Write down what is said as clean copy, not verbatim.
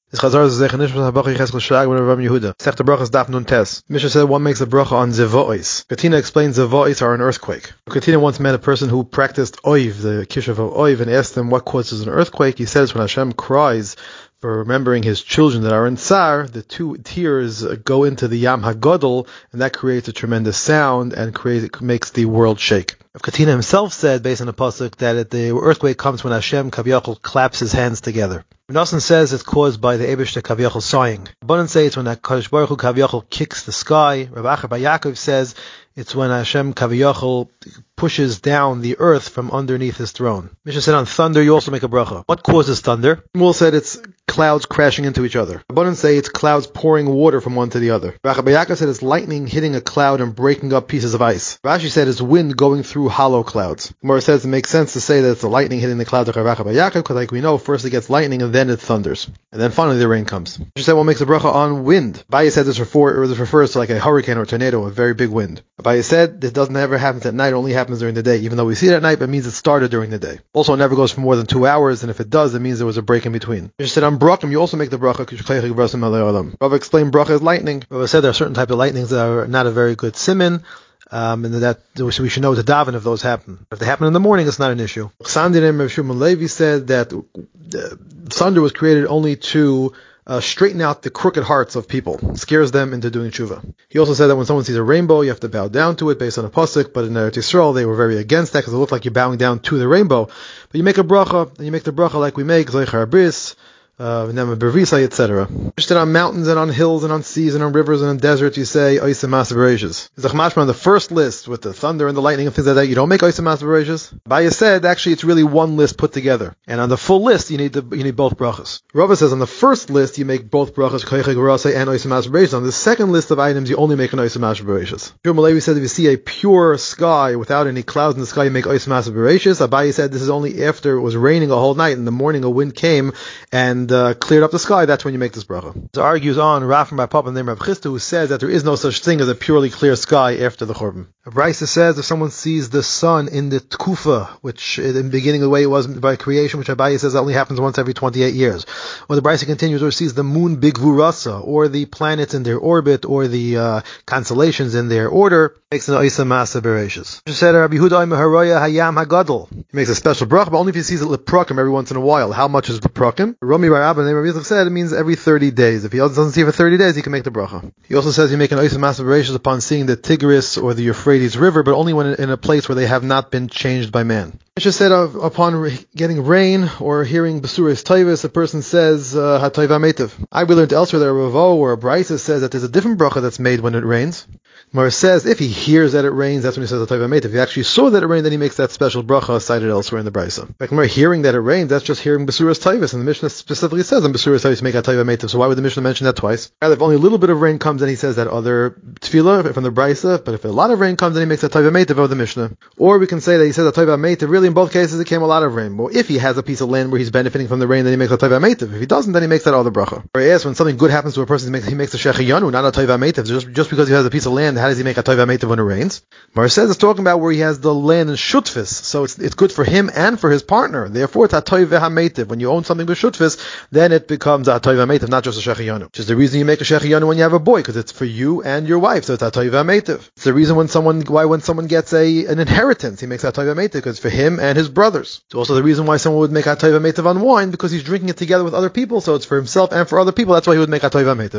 This Chazar is Zechanish from Habakkuk Yecheskel Shag when Rav Yehuda. Sech the bracha is Daf Nun Tes. Mishnah said one makes a bracha on Zevois. Katina explains Zevois are an earthquake. Katina once met a person who practiced Oiv, the Kishav of Oiv, and asked him what causes an earthquake. He says when Hashem cries for remembering his children that are in Tsar, the two tears go into the Yam HaGodol, and that creates a tremendous sound and makes the world shake. Katina himself said, based on the pasuk, that the earthquake comes when Hashem Kaviyachol claps his hands together. Nosson says it's caused by the Eibishter Kaviyachol sighing. Rabbanan say it's when Kadosh Baruch Hu Kaviyachol kicks the sky. Rav Acher Bar Yaakov says it's when Hashem Kaviyachol pushes down the earth from underneath his throne. Mishnah said on thunder you also make a bracha. What causes thunder? Shmuel said it's clouds crashing into each other. Rabbanan say it's clouds pouring water from one to the other. Rav Acher Bar Yaakov said it's lightning hitting a cloud and breaking up pieces of ice. Rashi said it's wind going through hollow clouds. Gemara says it makes sense to say that it's the lightning hitting the clouds of Rav Acher Bar Yaakov, because like we know, first it gets lightning and then it thunders. And then finally the rain comes. She said one makes a bracha on wind. Abaye said this refers to like a hurricane or a tornado, a very big wind. Abaye said this doesn't ever happen at night, it only happens during the day. Even though we see it at night, it means it started during the day. Also, it never goes for more than 2 hours, and if it does, it means there was a break in between. She said on bracha, you also make the bracha. Rav explained bracha is lightning. Rav said there are certain type of lightnings that are not a very good siman, and that we should know to daven if those happen. If they happen in the morning, it's not an issue. Sandinim Rav Shimon Levi said that thunder was created only to straighten out the crooked hearts of people, scares them into doing tshuva. He also said that when someone sees a rainbow, you have to bow down to it based on a pasuk, but in Eretz Yisrael they were very against that because it looked like you're bowing down to the rainbow. But you make a bracha, and you make the bracha like we make, Zoichar Bris, etc. Just on mountains and on hills and on seas and on rivers and on deserts, you say Oisem Maaseh Bereishis. On the first list with the thunder and the lightning and things like that, you don't make Oisem Maaseh Bereishis. Abaye said actually it's really one list put together, and on the full list you need both brachas. Rava says on the first list you make both brachas Koyche Gerasei and Oisem Maaseh Bereishis. On the second list of items you only make an Oisem Maaseh Bereishis. Shmuel Levi said if you see a pure sky without any clouds in the sky, you make Oisem Maaseh Bereishis. Abaye said this is only after it was raining a whole night. In the morning a wind came and cleared up the sky. That's when you make this bracha. So argues on Rav from Bar Papa named Rav Chisda, who says that there is no such thing as a purely clear sky after the Churban. Brisa says if someone sees the sun in the Tkufa, which in the beginning the way it was by creation, which Abaye says only happens once every 28 years, or the Brisa continues, or sees the moon Big Vurasa, or the planets in their orbit, or the constellations in their order, makes an Oisem Maaseh Bereishis. She said Rabbi Yehuda Haroya Hayam Hagadol. He makes a special bracha, but only if he sees it leprakim every once in a while. How much is leprakim? Rami Bar Abba named Rabbi Yitzchak said it means every 30 days. If he doesn't see it for 30 days, he can make the bracha. He also says you make an Oisem Maaseh Bereishis upon seeing the Tigris or the Euphrates River, but only when in a place where they have not been changed by man. Mishnah said upon getting rain or hearing Besuras Taivas, a person says Hatayva Metiv. I learned elsewhere that a Ravo or a Brisa says that there's a different bracha that's made when it rains. Mar says if he hears that it rains, that's when he says Hatayva Metiv. If he actually saw that it rained, then he makes that special bracha cited elsewhere in the Brisa. Like Mar hearing that it rains, that's just hearing Besuras Taivas, and the Mishnah specifically says on Besuras Taivas make Hatayva Metiv. So why would the Mishnah mention that twice? If only a little bit of rain comes, then he says that other tefillah from the Brisa, but if a lot of rain comes, then he makes Hatayva Metiv of the Mishnah. Or we can say that he says Hatayva Metiv. Really, in both cases, it came a lot of rain. Well, if he has a piece of land where he's benefiting from the rain, then he makes Hatayva Metiv. If he doesn't, then he makes that other bracha. Or he asks when something good happens to a person, he makes a Shechiyanu, not Hatayva Metiv. Just because he has a piece of land, how does he make Hatayva Metiv when it rains? Mar says it's talking about where he has the land in Shutfis, so it's good for him and for his partner. Therefore, it's Hatayva Metiv. When you own something with Shutfis, then it becomes Hatayva Metiv, not just a Shechiyanu. Which is the reason you make a Shechiyanu when you have a boy, because it's for you and your wife, so it's Hatayva Metiv. It's the reason when someone gets an inheritance, he makes Hatayva Metiv, because it's for him and his brothers. It's also the reason why someone would make Hatayva Metiv on wine, because he's drinking it together with other people, so it's for himself and for other people. That's why he would make Hatayva Metiv.